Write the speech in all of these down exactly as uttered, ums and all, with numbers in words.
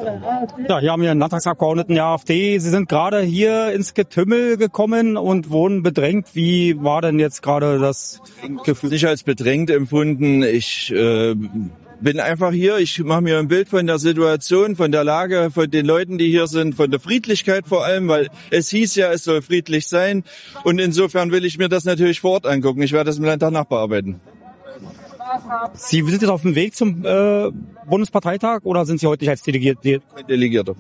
Ja, hier haben wir einen Landtagsabgeordneten der AfD. Sie sind gerade hier ins Getümmel gekommen und wurden bedrängt. Wie war denn jetzt gerade das Gefühl? Nicht als bedrängt empfunden. Ich äh, bin einfach hier. Ich mache mir ein Bild von der Situation, von der Lage, von den Leuten, die hier sind, von der Friedlichkeit vor allem, weil es hieß ja, es soll friedlich sein. Und insofern will ich mir das natürlich vor Ort angucken. Ich werde das im Landtag nachbearbeiten. Sie sind jetzt auf dem Weg zum äh, Bundesparteitag oder sind Sie heute nicht als Delegierter? Delegierter.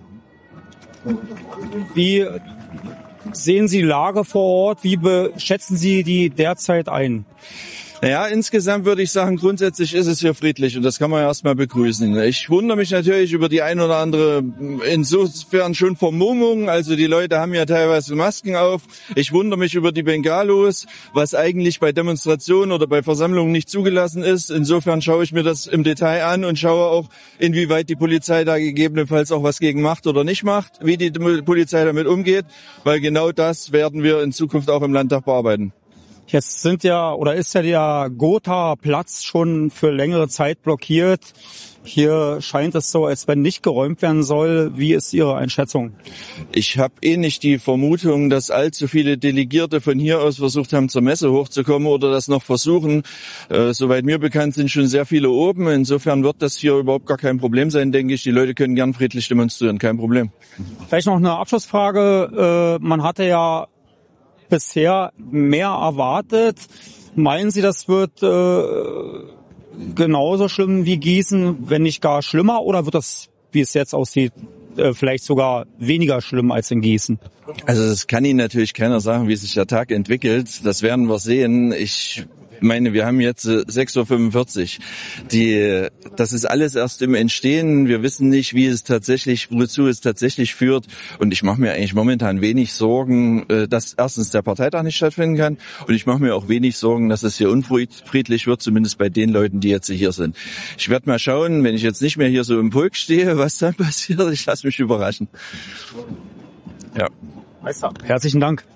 Wie sehen Sie die Lage vor Ort? Wie schätzen Sie die derzeit ein? Naja, insgesamt würde ich sagen, grundsätzlich ist es hier friedlich und das kann man ja erstmal begrüßen. Ich wundere mich natürlich über die ein oder andere, insofern schon Vermummung, also die Leute haben ja teilweise Masken auf. Ich wundere mich über die Bengalos, was eigentlich bei Demonstrationen oder bei Versammlungen nicht zugelassen ist. Insofern schaue ich mir das im Detail an und schaue auch, inwieweit die Polizei da gegebenenfalls auch was gegen macht oder nicht macht, wie die Polizei damit umgeht, weil genau das werden wir in Zukunft auch im Landtag bearbeiten. Jetzt sind ja oder ist ja der Gotha-Platz schon für längere Zeit blockiert. Hier scheint es so, als wenn nicht geräumt werden soll. Wie ist Ihre Einschätzung? Ich habe eh nicht die Vermutung, dass allzu viele Delegierte von hier aus versucht haben, zur Messe hochzukommen oder das noch versuchen. Äh, soweit mir bekannt sind schon sehr viele oben. Insofern wird das hier überhaupt gar kein Problem sein, denke ich. Die Leute können gern friedlich demonstrieren, kein Problem. Vielleicht noch eine Abschlussfrage. Äh, man hatte ja bisher mehr erwartet. Meinen Sie, das wird äh, genauso schlimm wie Gießen, wenn nicht gar schlimmer? Oder wird das, wie es jetzt aussieht, äh, vielleicht sogar weniger schlimm als in Gießen? Also das kann Ihnen natürlich keiner sagen, wie sich der Tag entwickelt. Das werden wir sehen. Ich meine, wir haben jetzt sechs Uhr fünfundvierzig. Die, das ist alles erst im Entstehen. Wir wissen nicht, wie es tatsächlich, wozu es tatsächlich führt. Und ich mache mir eigentlich momentan wenig Sorgen, dass erstens der Parteitag nicht stattfinden kann. Und ich mache mir auch wenig Sorgen, dass es hier unfriedlich wird, zumindest bei den Leuten, die jetzt hier sind. Ich werde mal schauen, wenn ich jetzt nicht mehr hier so im Pulk stehe, was dann passiert. Ich lasse mich überraschen. Ja. Herzlichen Dank.